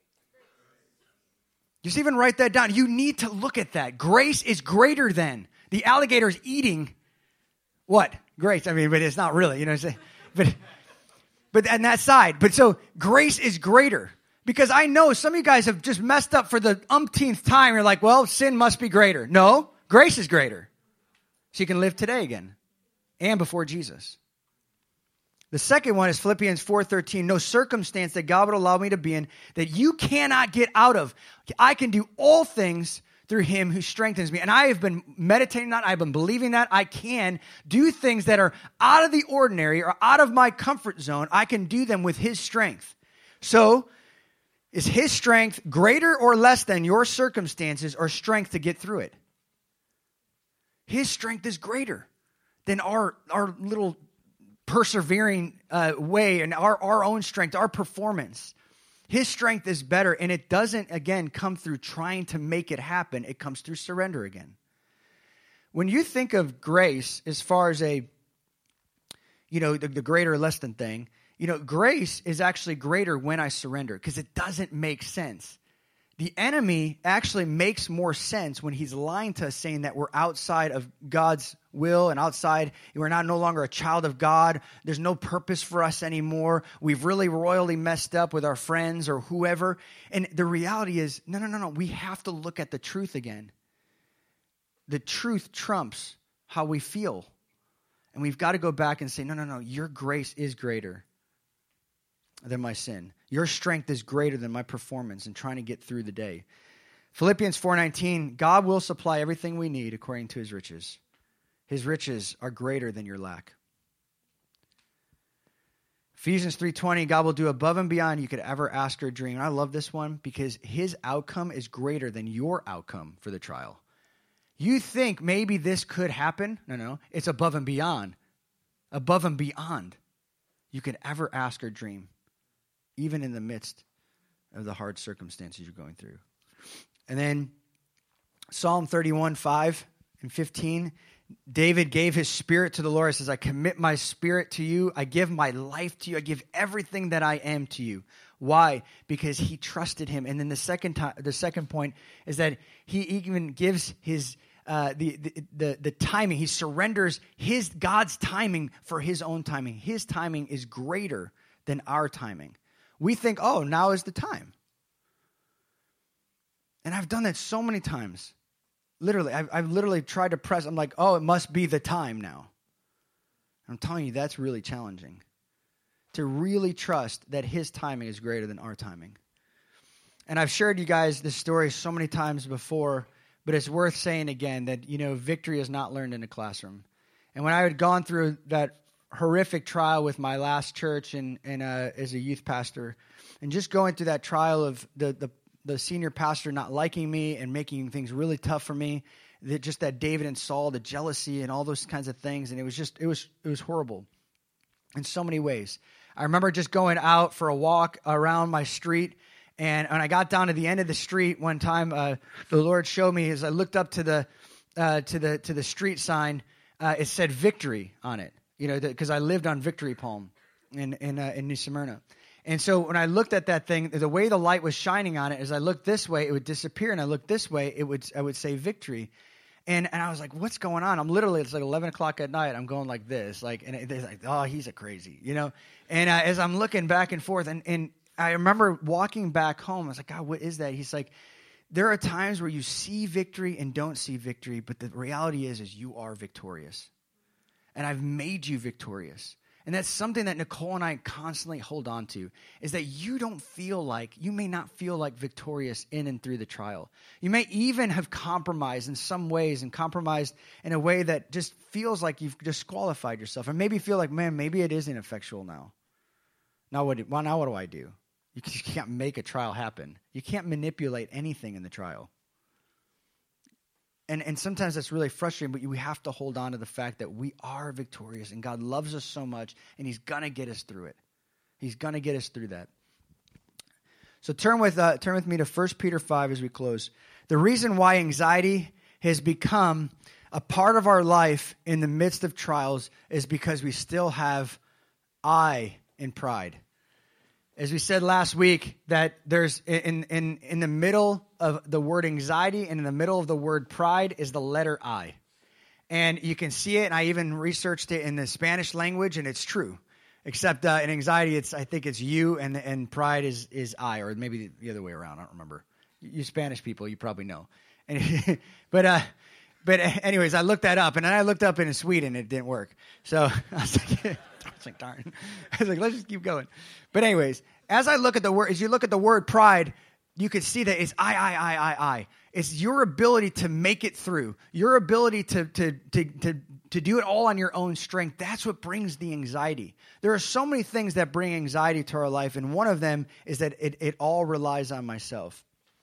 Just even write that down. You need to look at that. Grace is greater than. The alligator is eating what? Grace. I mean, but it's not really, you know what I'm saying? But, but on that side. But so grace is greater. Because I know some of you guys have just messed up for the umpteenth time. You're like, well, sin must be greater. No, grace is greater. So you can live today again and before Jesus. The second one is Philippians four thirteen. No circumstance that God would allow me to be in that you cannot get out of. I can do all things through him who strengthens me. And I have been meditating on that. I've been believing that I can do things that are out of the ordinary or out of my comfort zone. I can do them with his strength. So is his strength greater or less than your circumstances or strength to get through it? His strength is greater than our, our little persevering uh, way and our, our own strength, our performance. His strength is better, and it doesn't, again, come through trying to make it happen. It comes through surrender again. When you think of grace as far as a, you know, the, the greater or less than thing, you know, grace is actually greater when I surrender because it doesn't make sense. The enemy actually makes more sense when he's lying to us, saying that we're outside of God's will and outside, we're not no longer a child of God. There's no purpose for us anymore. We've really royally messed up with our friends or whoever. And the reality is, no, no, no, no. We have to look at the truth again. The truth trumps how we feel. And we've got to go back and say, no, no, no, your grace is greater than my sin. Your strength is greater than my performance in trying to get through the day. Philippians four nineteen, God will supply everything we need according to his riches. His riches are greater than your lack. Ephesians three twenty, God will do above and beyond you could ever ask or dream. And I love this one because his outcome is greater than your outcome for the trial. You think maybe this could happen? No, no. It's above and beyond. Above and beyond you could ever ask or dream, even in the midst of the hard circumstances you're going through. And then Psalm thirty-one, five and fifteen, David gave his spirit to the Lord. It says, I commit my spirit to you. I give my life to you. I give everything that I am to you. Why? Because he trusted him. And then the second time, the second point is that he even gives his uh, the, the the the timing. He surrenders his God's timing for his own timing. His timing is greater than our timing. We think, oh, now is the time. And I've done that so many times. Literally, I've, I've literally tried to press. I'm like, oh, it must be the time now. I'm telling you, that's really challenging. To really trust that his timing is greater than our timing. And I've shared you guys this story so many times before, but it's worth saying again that, you know, victory is not learned in a classroom. And when I had gone through that horrific trial with my last church and, and uh, as a youth pastor, and just going through that trial of the, the the senior pastor not liking me and making things really tough for me, that just that David and Saul, the jealousy and all those kinds of things, and it was just it was it was horrible in so many ways. I remember just going out for a walk around my street, and when I got down to the end of the street one time, uh, the Lord showed me as I looked up to the uh, to the to the street sign, uh, it said "Victory" on it. You know, because I lived on Victory Palm in in, uh, in New Smyrna. And so when I looked at that thing, the way the light was shining on it, as I looked this way, it would disappear, and I looked this way, it would I would say victory. And and I was like, what's going on? I'm literally, it's like eleven o'clock at night. I'm going like this. Like, and they're like, oh, he's a crazy, you know? And uh, as I'm looking back and forth, and, and I remember walking back home, I was like, God, what is that? He's like, there are times where you see victory and don't see victory, but the reality is, is you are victorious. And I've made you victorious. And that's something that Nicole and I constantly hold on to, is that you don't feel like, you may not feel like victorious in and through the trial. You may even have compromised in some ways, and compromised in a way that just feels like you've disqualified yourself. And maybe feel like, man, maybe it is ineffectual now. Now what, well, now what do I do? You can't make a trial happen. You can't manipulate anything in the trial. And and sometimes that's really frustrating, but we have to hold on to the fact that we are victorious, and God loves us so much, and he's going to get us through it. He's going to get us through that. So turn with uh, turn with me to First Peter five as we close. The reason why anxiety has become a part of our life in the midst of trials is because we still have I in pride. As we said last week, that there's in, in, in the middle of the word anxiety and in the middle of the word pride is the letter I. And you can see it, and I even researched it in the Spanish language, and it's true. Except uh, in anxiety, it's I think it's you, and and pride is, is I, or maybe the other way around. I don't remember. You Spanish people, you probably know. And, but uh, but anyways, I looked that up, and then I looked up in Sweden, it didn't work. So I was like... I was like, darn. I was like, let's just keep going. But anyways, as I look at the word, as you look at the word pride, you can see that it's I, I, I, I, I. It's your ability to make it through. Your ability to, to, to, to, to do it all on your own strength. That's what brings the anxiety. There are so many things that bring anxiety to our life, and one of them is that it, it all relies on myself.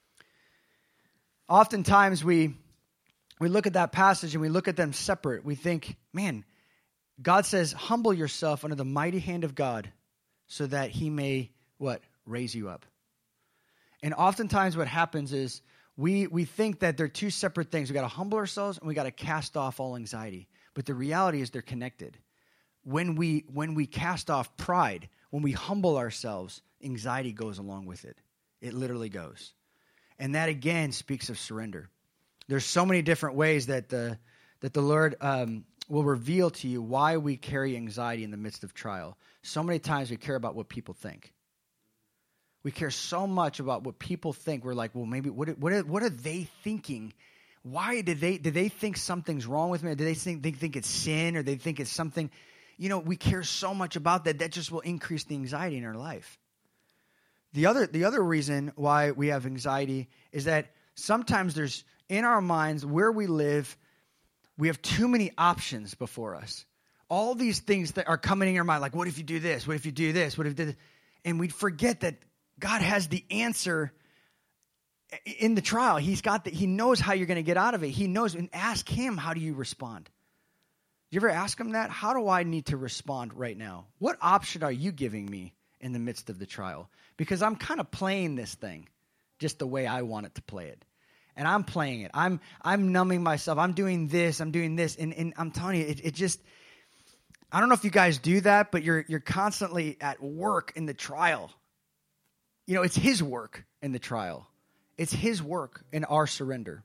Oftentimes we we look at that passage and we look at them separate. We think, man, God says, humble yourself under the mighty hand of God so that he may, what? Raise you up. And oftentimes what happens is we we think that they're two separate things. We got to humble ourselves and we got to cast off all anxiety. But the reality is they're connected. When we when we cast off pride, when we humble ourselves, anxiety goes along with it. It literally goes. And that again speaks of surrender. There's so many different ways that the that the Lord um, will reveal to you why we carry anxiety in the midst of trial. So many times we care about what people think. We care so much about what people think. We're like, well, maybe what what are, what are they thinking? Why did they did they think something's wrong with me? Or do they think they think it's sin, or they think it's something? You know, we care so much about that that just will increase the anxiety in our life. The other the other reason why we have anxiety is that sometimes there's in our minds where we live, we have too many options before us. All these things that are coming in your mind, like, what if you do this? What if you do this? What if you do this? And we forget that God has the answer in the trial. He's got the, he knows how you're going to get out of it. He knows, and ask him, how do you respond? You ever ask him that? How do I need to respond right now? What option are you giving me in the midst of the trial? Because I'm kind of playing this thing just the way I want it to play it. And I'm playing it. I'm I'm numbing myself. I'm doing this. I'm doing this. And, and I'm telling you, it, it just, I don't know if you guys do that, but you're you're constantly at work in the trial. You know, it's his work in the trial. It's his work in our surrender.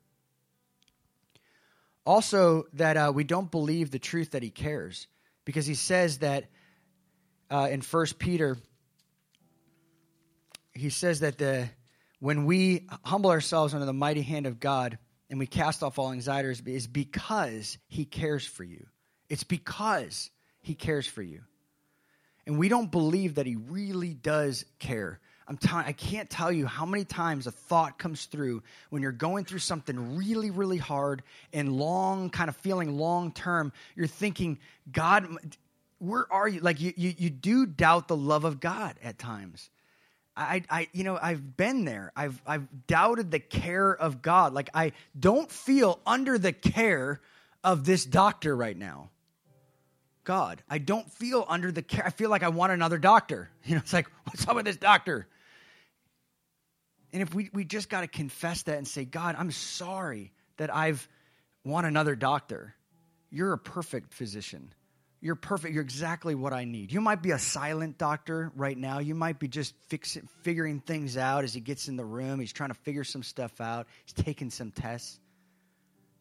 Also, that uh, we don't believe the truth that he cares. Because he says that uh, in First Peter, he says that the when we humble ourselves under the mighty hand of God and we cast off all anxieties, is because he cares for you. It's because he cares for you. And we don't believe that he really does care. I'm telling, I can't tell you how many times a thought comes through when you're going through something really, really hard and long, kind of feeling long term. You're thinking, God, where are you? Like you, you, you do doubt the love of God at times. I, I, you know, I've been there. I've, I've doubted the care of God. Like I don't feel under the care of this doctor right now. God, I don't feel under the care. I feel like I want another doctor. You know, it's like, what's up with this doctor? And if we, we just got to confess that and say, God, I'm sorry that I've want another doctor. You're a perfect physician. You're perfect. You're exactly what I need. You might be a silent doctor right now. You might be just fixing, figuring things out as he gets in the room. He's trying to figure some stuff out. He's taking some tests.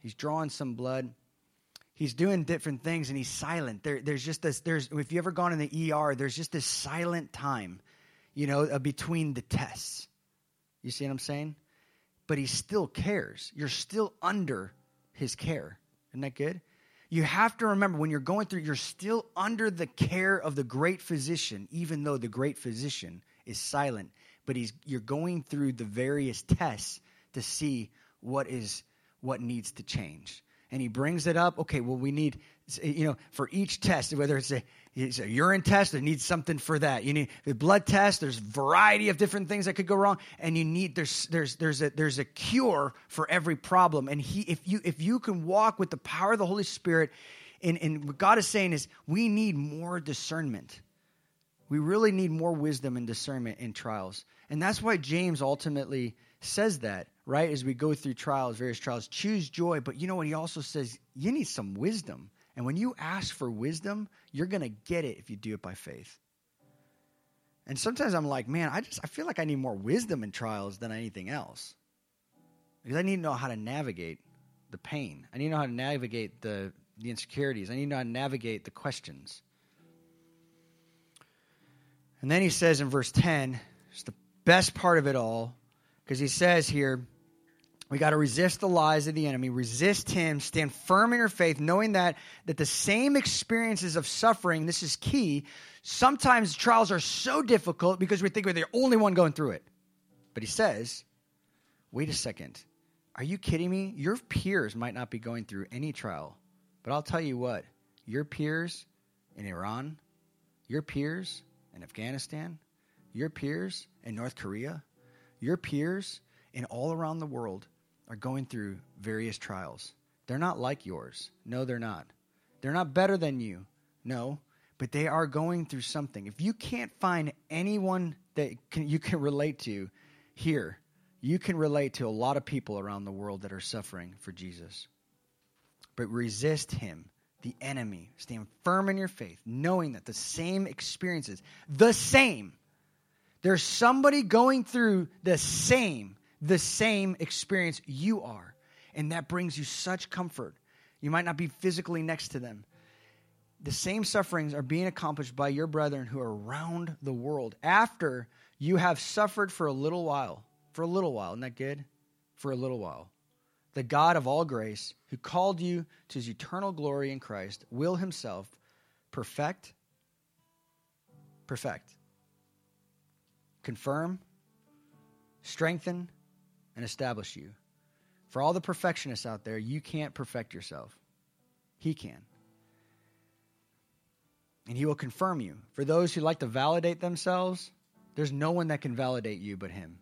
He's drawing some blood. He's doing different things, and he's silent. There, there's just this, there's, if you ever gone in the E R, there's just this silent time, you know, uh, between the tests. You see what I'm saying? But he still cares. You're still under his care. Isn't that good? You have to remember when you're going through, you're still under the care of the great physician, even though the great physician is silent. But he's, you're going through the various tests to see what is, what needs to change. And he brings it up. Okay, well, we need, you know, for each test, whether it's a, it's a urine test, there needs something for that. You need the blood test. There's a variety of different things that could go wrong, and you need there's there's there's a there's a cure for every problem. And he, if you if you can walk with the power of the Holy Spirit, and and what God is saying is we need more discernment. We really need more wisdom and discernment in trials, and that's why James ultimately says that. Right, as we go through trials, various trials, choose joy. But you know what? He also says you need some wisdom. And when you ask for wisdom, you're going to get it if you do it by faith. And sometimes I'm like, man, I just I feel like I need more wisdom in trials than anything else. Because I need to know how to navigate the pain. I need to know how to navigate the, the insecurities. I need to know how to navigate the questions. And then he says in verse ten, it's the best part of it all, because he says here, we got to resist the lies of the enemy, resist him, stand firm in your faith, knowing that, that the same experiences of suffering, this is key, sometimes trials are so difficult because we think we're the only one going through it. But he says, wait a second, are you kidding me? Your peers might not be going through any trial, but I'll tell you what, your peers in Iran, your peers in Afghanistan, your peers in North Korea, your peers in all around the world are going through various trials. They're not like yours. No, they're not. They're not better than you. No, but they are going through something. If you can't find anyone that can, you can relate to here, you can relate to a lot of people around the world that are suffering for Jesus. But resist him, the enemy. Stand firm in your faith, knowing that the same experiences, the same, there's somebody going through the same the same experience you are. And that brings you such comfort. You might not be physically next to them. The same sufferings are being accomplished by your brethren who are around the world after you have suffered for a little while. For a little while. Isn't that good? For a little while. The God of all grace, who called you to his eternal glory in Christ, will himself perfect, perfect, confirm, strengthen, and establish you. For all the perfectionists out there, you can't perfect yourself. He can. And he will confirm you. For those who like to validate themselves, there's no one that can validate you but him.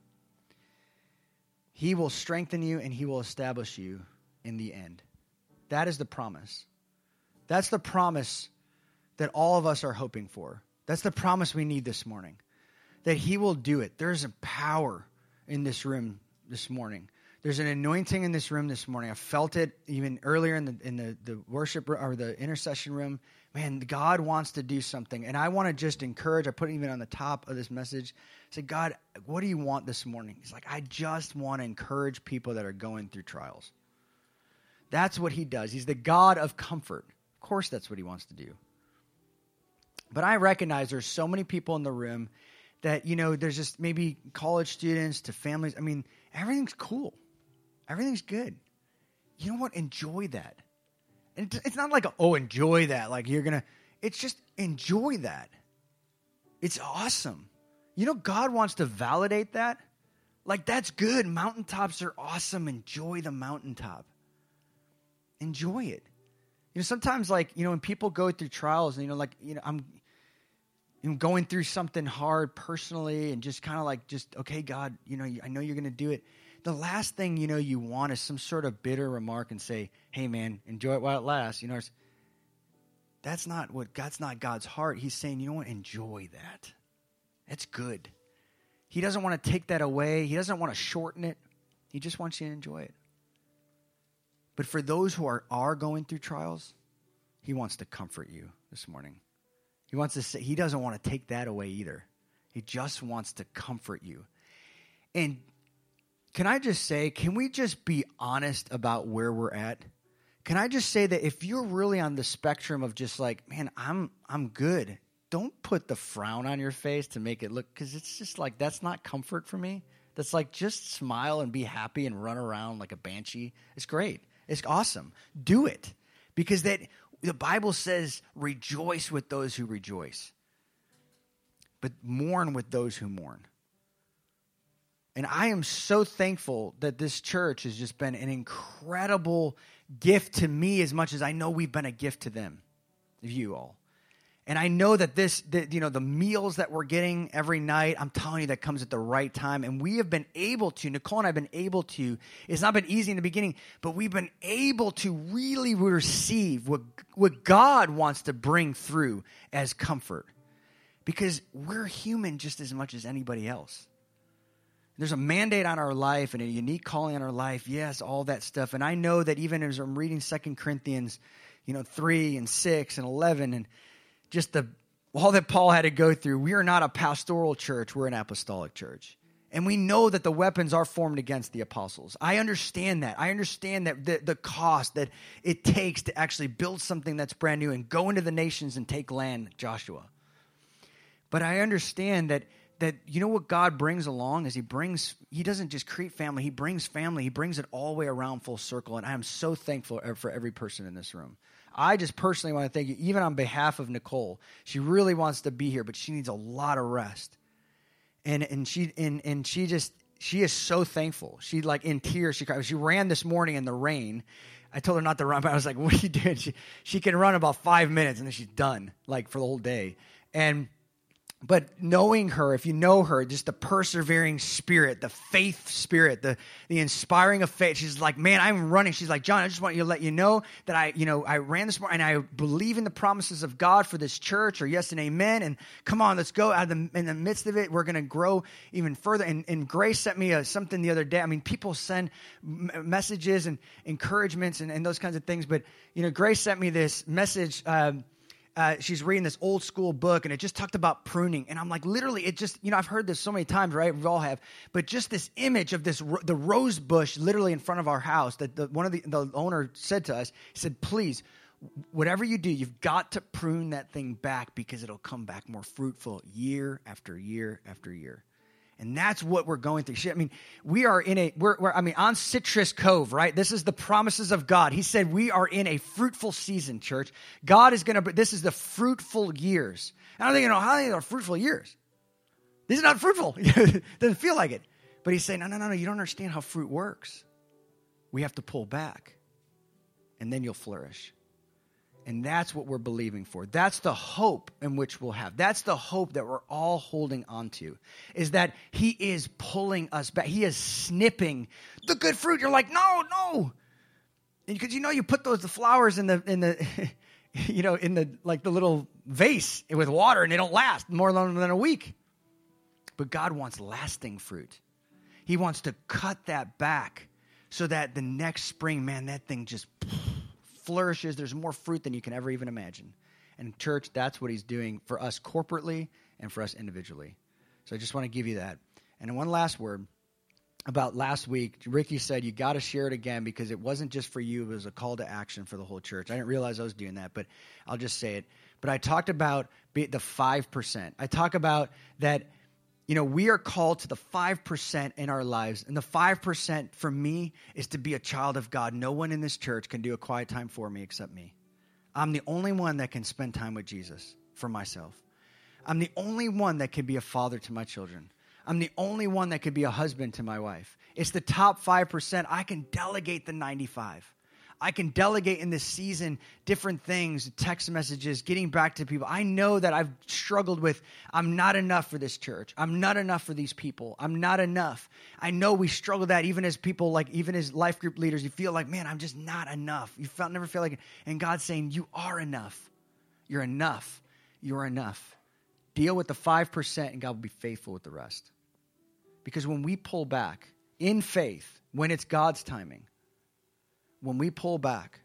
He will strengthen you and he will establish you in the end. That is the promise. That's the promise that all of us are hoping for. That's the promise we need this morning. That he will do it. There's a power in this room this morning. There's an anointing in this room this morning. I felt it even earlier in the in the, the worship or the intercession room. Man, God wants to do something. And I want to just encourage, I put it even on the top of this message, say, God, what do you want this morning? He's like, I just want to encourage people that are going through trials. That's what he does. He's the God of comfort. Of course, that's what he wants to do. But I recognize there's so many people in the room that, you know, there's just maybe college students to families. I mean, everything's cool. Everything's good. You know what? Enjoy that. And it's not like, a, oh, enjoy that. Like you're going to, it's just enjoy that. It's awesome. You know, God wants to validate that. Like that's good. Mountaintops are awesome. Enjoy the mountaintop. Enjoy it. You know, sometimes like, you know, when people go through trials and, you know, like, you know, I'm, I'm going through something hard personally and just kind of like, just, okay, God, you know, I know you're going to do it. The last thing, you know, you want is some sort of bitter remark and say, hey, man, enjoy it while it lasts. You know, that's not what, that's not God's heart. He's saying, you know what, enjoy that. That's good. He doesn't want to take that away. He doesn't want to shorten it. He just wants you to enjoy it. But for those who are, are going through trials, he wants to comfort you this morning. He wants to say, he doesn't want to take that away either. He just wants to comfort you. And can I just say, can we just be honest about where we're at? can I just say that if you're really on the spectrum of just like, man, I'm I'm good, don't put the frown on your face to make it look, because it's just like, that's not comfort for me. That's like, just smile and be happy and run around like a banshee. It's great. It's awesome. Do it. Because that the Bible says, rejoice with those who rejoice, but mourn with those who mourn. And I am so thankful that this church has just been an incredible gift to me, as much as I know we've been a gift to them, you all. And I know that this, that, you know, the meals that we're getting every night, I'm telling you, that comes at the right time. And we have been able to, Nicole and I have been able to, it's not been easy in the beginning, but we've been able to really receive what, what God wants to bring through as comfort. Because we're human just as much as anybody else. There's a mandate on our life and a unique calling on our life. Yes, all that stuff. And I know that even as I'm reading Second Corinthians, you know, three and six and eleven, and just the all that Paul had to go through, we are not a pastoral church. We're an apostolic church. And we know that the weapons are formed against the apostles. I understand that. I understand that the, the cost that it takes to actually build something that's brand new and go into the nations and take land, Joshua. But I understand that that you know what God brings along is he brings, he doesn't just create family, he brings family, he brings it all the way around full circle. And I am so thankful for every person in this room. I just personally want to thank you, even on behalf of Nicole. She really wants to be here, but she needs a lot of rest. And and she and and she just she is so thankful. She like in tears. She cried. She ran this morning in the rain. I told her not to run, but I was like, "What are you doing?" She she can run about five minutes and then she's done, like for the whole day. And but knowing her, if you know her, just the persevering spirit, the faith spirit, the the inspiring of faith. She's like, man, I'm running. She's like, John, I just want you to let you know that I, you know, I ran this morning and I believe in the promises of God for this church, or yes and amen. And come on, let's go out of the, in the midst of it. We're going to grow even further. And, and Grace sent me a, something the other day. I mean, people send m- messages and encouragements and, and those kinds of things. But, you know, Grace sent me this message. Um, Uh, she's reading this old school book, and it just talked about pruning. And I'm like, literally, it just, you know, I've heard this so many times, right? We all have. But just this image of this, the rose bush literally in front of our house that the, one of the, the owner said to us, he said, please, whatever you do, you've got to prune that thing back because it'll come back more fruitful year after year after year. And that's what we're going through. I mean, we are in a, we're, we're, I mean, on Citrus Cove, right? This is the promises of God. He said we are in a fruitful season, church. God is going to, this is the fruitful years. I don't think, you know, how many are fruitful years? These are not fruitful. Doesn't feel like it. But he's saying, no, no, no, no, you don't understand how fruit works. We have to pull back, and then you'll flourish. And that's what we're believing for. That's the hope in which we'll have. That's the hope that we're all holding on to, is that he is pulling us back. He is snipping the good fruit. You're like, no, no. Because, you know, you put those the flowers in the, in the you know, in the, like the little vase with water, and they don't last more than a week. But God wants lasting fruit. He wants to cut that back so that the next spring, man, that thing just flourishes. There's more fruit than you can ever even imagine. And church, that's what he's doing for us corporately and for us individually. So I just want to give you that. And one last word about last week. Ricky said you got to share it again because it wasn't just for you. It was a call to action for the whole church. I didn't realize I was doing that, but I'll just say it. But I talked about the five percent. I talk about that, you know, we are called to the five percent in our lives. And the five percent for me is to be a child of God. No one in this church can do a quiet time for me except me. I'm the only one that can spend time with Jesus for myself. I'm the only one that can be a father to my children. I'm the only one that could be a husband to my wife. It's the top five percent. I can delegate the ninety-five. I can delegate in this season different things, text messages, getting back to people. I know that I've struggled with, I'm not enough for this church. I'm not enough for these people. I'm not enough. I know we struggle with that even as people, like even as life group leaders. You feel like, man, I'm just not enough. You felt, never feel like it. And God's saying, you are enough. You're enough. You're enough. Deal with the five percent and God will be faithful with the rest. Because when we pull back in faith, when it's God's timing, when we pull back,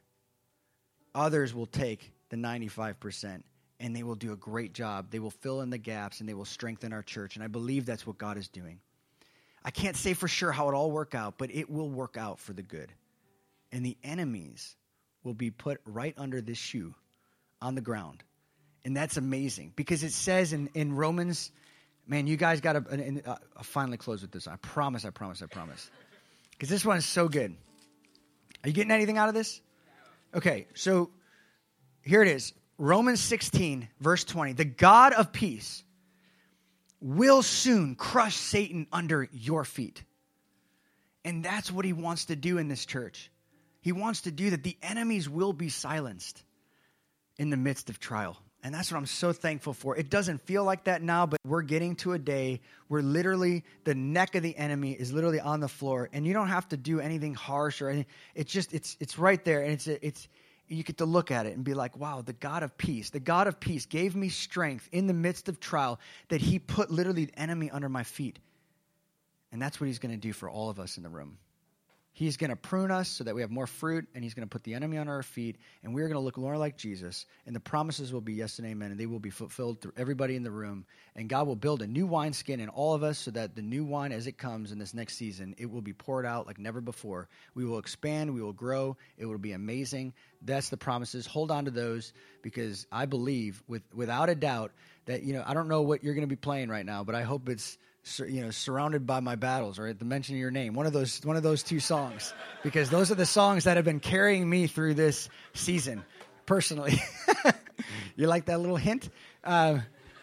others will take the ninety-five percent and they will do a great job. They will fill in the gaps and they will strengthen our church. And I believe that's what God is doing. I can't say for sure how it all work out, but it will work out for the good. And the enemies will be put right under this shoe on the ground. And that's amazing because it says in, in Romans, man, you guys got to, uh, I'll finally close with this. I promise, I promise, I promise. Because this one is so good. Are you getting anything out of this? Okay, so here it is. Romans sixteen, verse twenty. The God of peace will soon crush Satan under your feet. And that's what he wants to do in this church. He wants to do that. The enemies will be silenced in the midst of trial. And that's what I'm so thankful for. It doesn't feel like that now, but we're getting to a day where literally the neck of the enemy is literally on the floor, and you don't have to do anything harsh or anything. It's just, it's it's right there, and it's it's you get to look at it and be like, wow, the God of peace, the God of peace gave me strength in the midst of trial that he put literally the enemy under my feet. And that's what he's going to do for all of us in the room. He's going to prune us so that we have more fruit, and he's going to put the enemy on our feet, and we're going to look more like Jesus, and the promises will be yes and amen, and they will be fulfilled through everybody in the room, and God will build a new wineskin in all of us so that the new wine, as it comes in this next season, it will be poured out like never before. We will expand. We will grow. It will be amazing. That's the promises. Hold on to those because I believe with without a doubt that, you know, I don't know what you're going to be playing right now, but I hope it's you know, surrounded by my battles, or at the mention of your name, one of those, one of those two songs, because those are the songs that have been carrying me through this season, personally. You like that little hint? Uh,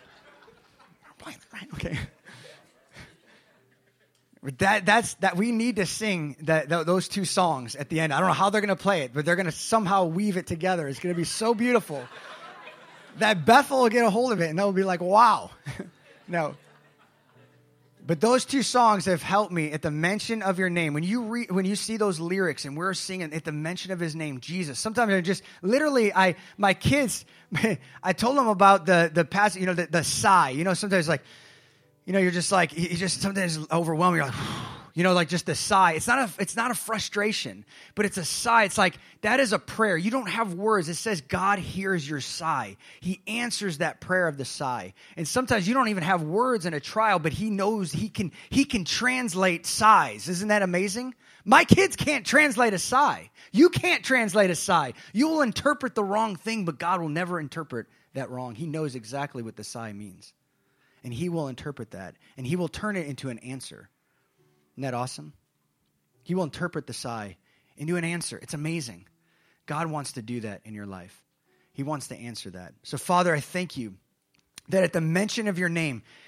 okay. That that's that we need to sing that, that those two songs at the end. I don't know how they're going to play it, but they're going to somehow weave it together. It's going to be so beautiful that Bethel will get a hold of it, and they'll be like, "Wow." No. But those two songs have helped me at the mention of your name. When you read, when you see those lyrics and we're singing at the mention of his name, Jesus, sometimes I just literally, I, my kids, I told them about the, the passage, you know, the, the sigh, you know, sometimes like, you know, you're just like, you just sometimes overwhelmed. You're like, you know, like just the sigh. It's not a, it's not a frustration, but it's a sigh. It's like, that is a prayer. You don't have words. It says God hears your sigh. He answers that prayer of the sigh. And sometimes you don't even have words in a trial, but he knows he can, he can translate sighs. Isn't that amazing? My kids can't translate a sigh. You can't translate a sigh. You will interpret the wrong thing, but God will never interpret that wrong. He knows exactly what the sigh means. And he will interpret that. And he will turn it into an answer. Isn't that awesome? He will interpret the sigh into an answer. It's amazing. God wants to do that in your life. He wants to answer that. So, Father, I thank you that at the mention of your name,